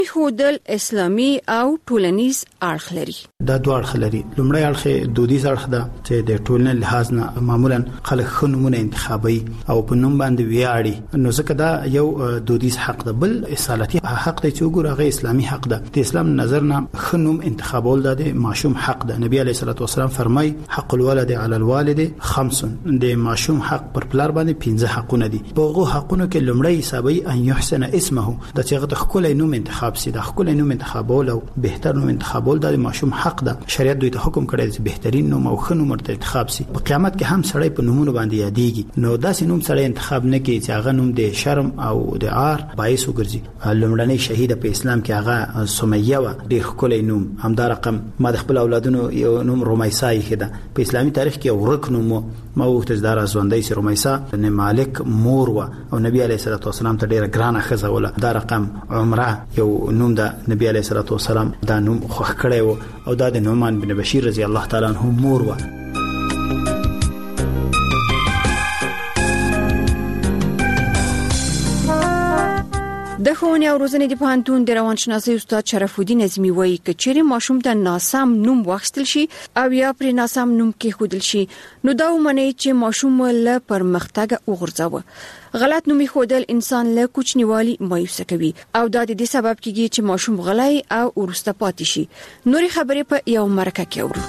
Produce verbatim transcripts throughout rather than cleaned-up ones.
خودل اسلامي او ټولنیز اړخ لري. دا دوه اړخ لري. لومړی اړخ دودیز اړخ ده چې د ټولنې لحاظ نه معمولا خلک خنمونه انتخابي او په نوم باندې ویاړي، نو ځکه دا یو دودیز حق ده. بل اصالتي حق دی چې وګوره اسلامي حق ده. د اسلام نظر نه خنوم انتخابول ده د ماشوم حق ده. نبی علیه الصلاه والسلام فرمای حق الولد علی الوالد خمس، د ماشوم حق پر پلار باندې پنځه حقونه دي. په هغه حقونو کې لومړی حسابي ان يحسن اسمه، د چې هغه خپل نوم انتخاب سي، د خپل نوم انتخابول او بهتر نوم انتخابول د ماشوم حق ده. شریعت دوی ته حکم کړی چې بهترین نوم او ښه نوم ورته انتخاب سي. په قیامت کې هم سړی په نومونو باندې یادېږي، نو داسې نوم سړی انتخاب نه کوي چې هغه نوم د شرم او د عار باعث وګرځي. لومړنۍ شهیده په اسلام کې هغه سمیه و، ډېر ښکلی نوم. همدا رقم ما د خپل اولادونو یو نوم رومیسا یې ده. په اسلامي تاریخ کې یو ورک نوم ما وغوښتل چې دا راځوندی سي. رومیسا بن مالک مور و او نبی علیه الصلاه والسلام ته ډېره ګرانه ښځه وله. دا رقم عمره یو نوم ده، نبی علیه الصلاه والسلام دا نوم خوښ کړی و او دا د نعمان بن بشیر رضی الله تعالی عنہ مور و. د ښوونې او روزنې د پوهنتون د روانشناسۍ استاد شرف الدین اعظمي وایي چې چیرې ماشوم ته ناسم نوم واخیستل شي او یا پر ناسم نوم کېښودل شي، نو دا ومني چې ماشوم له پرمختګ وغورځوه. غلط نوم ایښودل انسان له کوچنیوالي مایوسه کوي او دا د دې سبب کیږي چې ماشوم غلی او ورسته پاتې شي. نورې خبرې په یو مرکه کې اورو.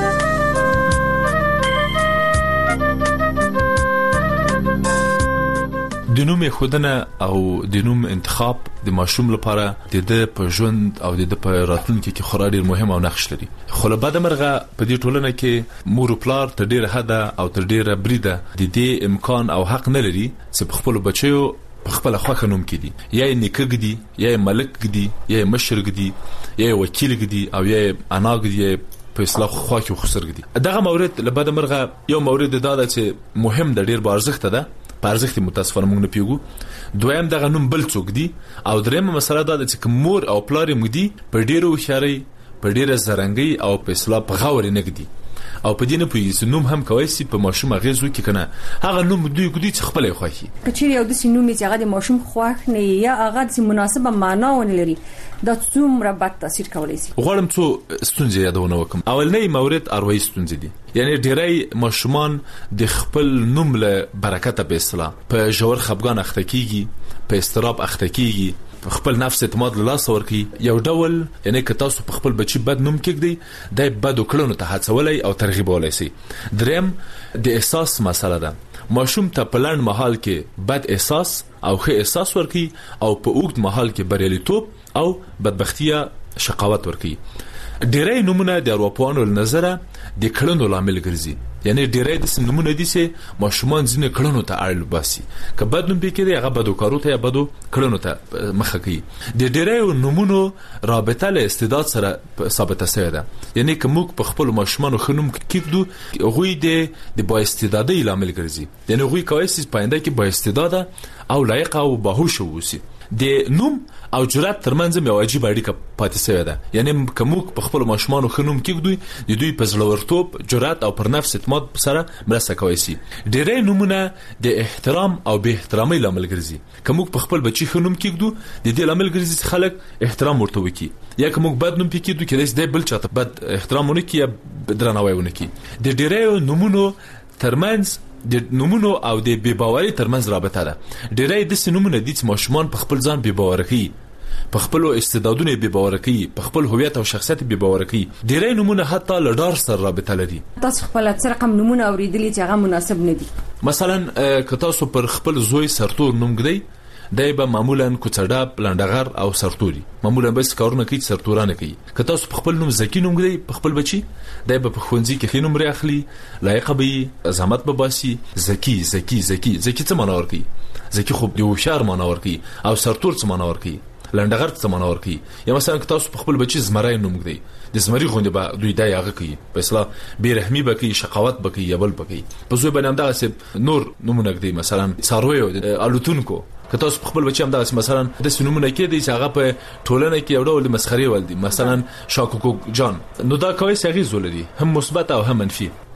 د نوم خودنه او د نوم انتخاب د ماشوم لپاره د د په ژوند او د په راتلونکي کې خورا ډیر مهم او نقش لري. خو له بده مرغه په دې ټولنه کې مور او پلار تر ډیره حد او تر ډیره بریده د دې امکان او حق نه لري چې په خپل بچیو په خپل خوښه نوم کړي، یا نیکه ګدي، یا ملک ګدي، یا مشر ګدي، یا وکیل ګدي او یا انا ګدي په اصلاح خو کې خسر ګدي. دغه مورد له بده مرغه یو مورد دا ده چې مهم د ډیر بارزښت ده، پارزښت متاسفانه موږ نه پیګو. دویم دغه نوم بل څوک دی او درېمه مسله دا ده چې مور او پلار مو دي په ډیرو هوښیارۍ، په ډیره زرنګۍ او په اصلاح په غور نه ګدي او په دې نه پوهیږي نوم هم کوي چې په ماشوم اغیز وکړي کنه هغه نوم دوی ګدي چې خپل خوښي. کچې یو د سینوم چې هغه د ماشوم خوښ نه یا هغه د مناسبه معنا ونه لري، دا څومره بد تاثیر کولی شي. غواړم څو ستونزې یادونه وکم. اولنۍ مورد اروایي ستونزې دي، یعنی ډیری ماشومان د خپل نوم له برکته په اصطلاح په ژور خپګان اخته کیږي، په استراب اخته کیږي، خپل نفس اعتماد له لاس ورکی. یو ډول یعنی که تاسو په خپل بچی بد نوم کېږدئ د بد وکړنو ته هڅولای او ترغیب ولای شي. دریم د احساس مسله ده. ماشوم ته په لنډ مهال کې بد احساس او ښه احساس ورکی او په اوږد مهال کې بریالیتوب او بدبختیا شقاوت ورکی. ډیری نمونه د اروپایانو له نظره د کړنو لامل ګرځي، یعنی ډیری د نمونه دي چې ماشومان ځینې کړنو ته اړ باسي، که بد نوم پکې هغه بدو کارو ته یا بدو کړنو ته مخه کوي. د ډیری نمونو رابطه له استعداد سره ثابته شوې ده، یعنی که موږ په خپل ماشومان خنوم کېږدو هغوی د د با استعدادۍ لامل ګرځي، یعنی هغوی کوي چې پاینده کې با استعداده او لایق او باهوش ووسی. د نوم او جرأت ترمنځ یو عجیب اړیکه پاتې شوې ده، یعنی که موږ په خپل ماشومان خنوم کېږدو د دوی په زړورتوب، جرأت او پر نفس اعتماد سره مرسته کوي شي. ډېری نومونه د احترام او بې احترامۍ لامل ګرځي. که موږ په خپل بچي خنوم کېږدو د دې لامل ګرځي چې خلک احترام ورته وکړي، یا که موږ بد نوم کېږدو کېدای شي بل چاته بد احترام ونه کړي یا درناوی ونه کړي. د ډېری نومونو ترمنځ د نومونو او د بې باورۍ ترمنځ رابطه ده. ډېری داسې نومونه دي چې ماشومان په خپل ځان بې باوره کوي، په خپل استعدادونو بې باوره کوي، په خپل هویت او شخصیت بې باوره کوي. ډېری نومونه حتی له ډار سره رابطه لري. تاسو خپل څه رقم نومونه اوریدلي چې هغه مناسب نه دي؟ مثلا که تاسو پر خپل زوی سرتور نوم ږدئ، دای به معمولا کوڅډاب، لنډغر او سرتوري معمولا بس کارونه کوي، سرتورانه کوي. که تاسو په خپل نوم زکی نوم ږدئ په خپل بچي، دای به په ښوونځي کې ښه نوم راخلي، لایق به زحمت به باسي. زکی زکی زکی زکی څه معنا ورکوي؟ زکی خو د هوښیار معنا ورکوي. او سرتور څه معنا ورکوي؟ لنډغر څه معنا ورکوي. یا مثلا که تاسو په خپل بچي زمری نوم ږدئ، د زمری غوندې به دوی دا هغه کوي، په اصطلاح بې رحمي به کوي، شقاوت به کوي یا بل به کوي. په زوی باندې همدغسې نور نومونه ږدئ، مثلا څارویو، الوتونکو. که تاسو په خپل بچی هم دغه مثلا د سنومونه کې دي چې هغه په ټولنه کې یو ډول مسخري ول دي، مثلا شاکوکو جان، نو دا کوي چې غیز ولري هم مثبت او هم منفي.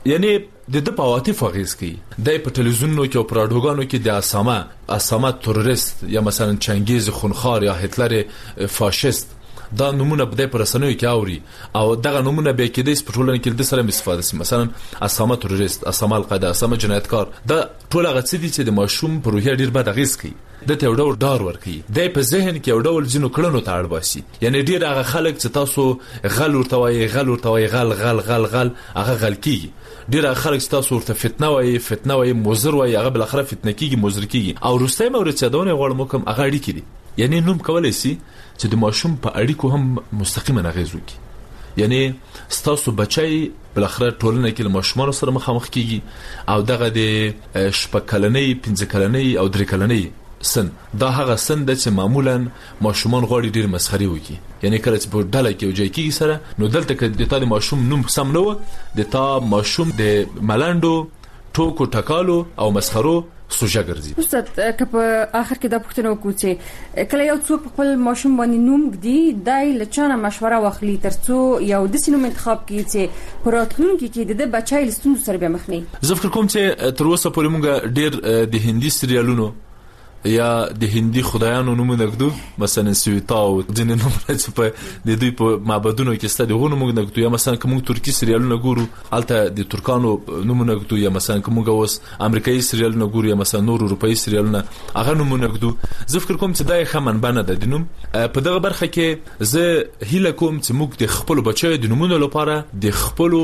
یعنی د د پواتیف غیز کی د په تلویزیونونو کې او پراډوګانو کې د اسامه اسامه تروریست یا مثلا چنگیز خونخوار یا هتلر فاشیست دا نمونه بده پر رسنوي کې اوري او دغه نمونه به کې د سپټولن کې د سره استفاده سي مثلا اسامه تروریست اسامه القاعده اسامه جنایتکار دا ټول هغه څه دي چې د ماشوم پر روحیه ډیر بد غیز کوي د ته وړو ډار ور کوي د په ذهن کې وړو جنو کړنو ته اړ باسي یعنی ډیر هغه خلک چې تاسو غل ورته وایي غل ورته وایي غل غل غل غل هغه غل کیږي ډیر خلک تاسو ورته فتنه وایي فتنه وایي مزر وایي هغه بل اخره فتنه کیږي مزر کیږي او روسته مورد چې دونه غوړم کوم هغه اړیکې دي یعنی نوم کولای شي چې د ماشوم په اړیکو هم مستقیما اغیز وکړي یعنی ستاسو بچي بل اخره ټولنه کې له ماشومان سره مخامخ کیږي او دغه د شپکلنۍ پنځکلنۍ او درکلنۍ سن دا هغه سن د چې معمولا ماشومان غوړي ډیر مسخري وکي یعنی کله چې په ډله کې وځي کیږي سره نو دلته کې د تا د ماشوم نوم سم نو د تا ماشوم د ملانډو ټوکو ټکالو او مسخرو سوجا ګرځي استاد کپ اخر کې د پښتنو کوڅه کله یو څوک خپل ماشوم باندې نوم دی دای لچانه مشوره واخلي ترڅو یو د سینوم انتخاب کړي چې پراتلونکو کې د بچای لستون سره به مخنی زه فکر کوم چې تر اوسه پورې موږ ډیر د هندي سریالونو یا د هندي خدایانو نومونه ګدو مثلا سویتا او ځینې نومونه چې په د دوی په معبدونو کې ستاسو غوونه موږ نګدو یا مثلا کوم ترکی سریالونه ګورو الته د ترکانو نومونه ګدو یا مثلا کوم اوس امریکایي سریالونه ګورو یا مثلا نور اروپایي سریالونه هغه نومونه ګدو زه فکر کوم چې دا خمن بنه د نوم په دغه برخه کې زه هیله کوم چې موږ د خپل بچو د نومونو لپاره د خپل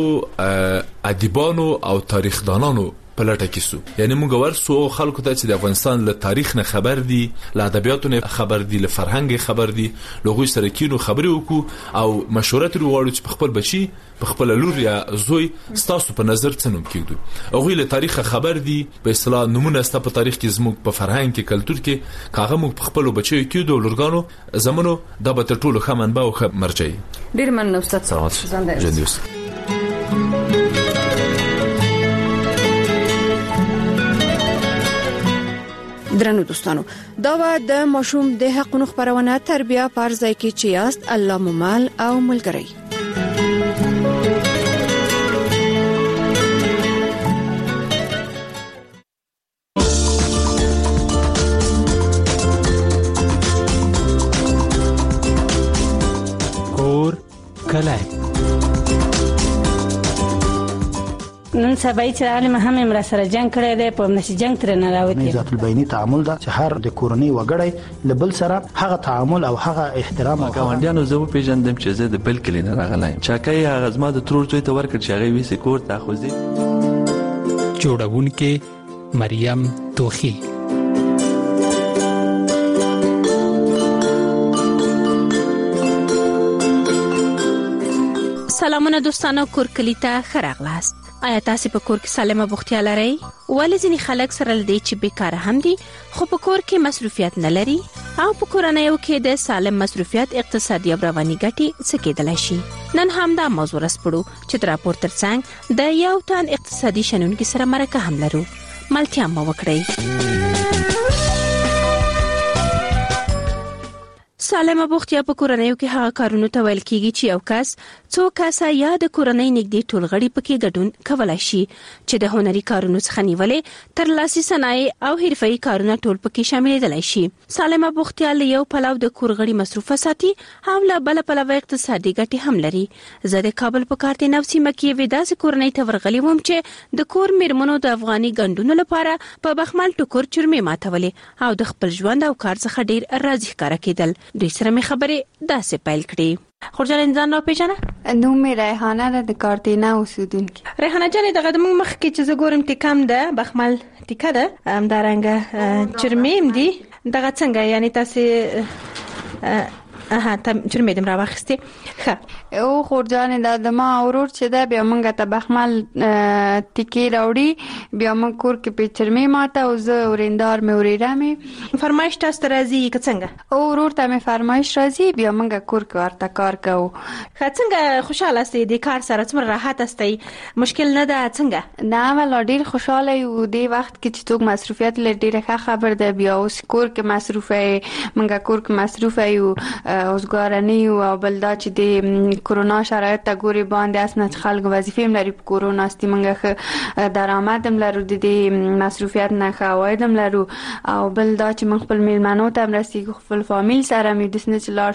ادیبانو او تاریخدانانو په لټه کې سو یعنی موږ ورسو خلکو ته چې د افغانستان له تاریخ نه خبر دي له ادبیاتو نه خبر دي له فرهنګ خبر دي لغوي سره کینو خبري وکړو او مشوره تر وړو چې خپل بچي په خپل لور یا زوی ستاسو په نظر څنګه کېږي او له تاریخ خبر دي په اصطلاح نمونه ست په تاریخ کې زموږ په فرهنګ کې کلچر کې کاغه موږ په خپل بچي کې دوه لورګانو زمونو د به تر ټولو خمن به او مرجعي ډیر مننه استاد زنده جندوس درنو دوستانو دا و د ماشوم د حقونو خبرونه تربیه پر ځای کې چې یاست الله ممال او ملګری کور کلای نن سبا چې عالم هم امر سره جنگ کړی دی په نشي جنگ تر نه راوتی ذات البینی تعامل دا چې هر د کورنۍ وګړی لبل سره هغه تعامل او هغه احترام او ګاونډیانو زه په پیژندم چې زه د بل کلی نه راغلایم چاکای هغه زما د ترور څوی ته ورکړ چې هغه ویسي کور ته خوځي جوړونکې مریم توخی سلامونه دوستانو کور کلی ته خراغلاست آیا تاسو په کور کې سالمه بوختیا لرئ ولې ځینې خلک سره لدی چې بیکاره هم دي خو په کور کې مصروفیت نه لري او په کورنۍ کې د سالم مصروفیت اقتصادي او رواني ګټې څه کېدلای شي نن هم دا موضوع رسپړو چې تر راپور ترڅنګ د یو تن اقتصادي شنونکو سره مرکه هم لرو ملتیا مو وکړئ سالمه بوختیا په کورنۍ کې هغه کارونه ته ویل کیږي چې یو کس څو کسه یا د کورنۍ نږدې ټولغړي پکې ګډون کولای شي چې د هنري کارونو څخه نیولې تر لاسي صنایع او حرفي کارونه ټول پکې شاملېدلای شي سالمه بوختیا له یو پلو د کورغړي مصروفه ساتي او له بل پلو اقتصادي ګټې هم لري زه د کابل په کارته نو سیمه کې ودا سي کورنۍ ته ورغلي وم چې د کور میرمنو د افغاني ګندونو لپاره په بخمل ټکور چرمي ماتولې او د خپل ژوند او کار څخه ډیر راضي ښکارا کېدل دوی سره می خبرې داسې پیل کړې خورجان انسان را پیژنه نو می ریحانه را د کارتینا اوسیدونکو ریحانه جانې دغه د موږ مخ کې چې زه ګورم ټیکم ده بخمل ټیکه ده ام دارنګ چرمیم دي دغه څنګه یعنی تاسو اها تم چرمې دم را واخستې ښه او خورجان د د ما اورور چې دا بیا مونږ ته بخمل ټیکي راوړي بیا مونږ کور کې په چرمې ماته او زه ورندار مې ورېره مې فرمایش تاسو راځي که څنګه او ورور ته مې فرمایش راځي بیا مونږ کور کې ورته کار کوو ښه څنګه خوشاله استئ د کار سره څومره راحت استئ مشکل نه ده څنګه نه ولا ډیر خوشاله یو دی وخت کې چې څوک مصروفیت لري ډیره ښه خبر ده بیا اوس کور کې مصروفه مونږ کور کې مصروفه یو اوسګارنی او بل دا چې د کورونا شرایط ته ګوري باندې اسنه خلک وظیفې لري په کورونا ستې منګه درآمد هم لرو د دې مصروفیت نه خواید هم لرو او بل دا چې من خپل میلمنو ته مرسي خپل فامیل سره مې د سنت لار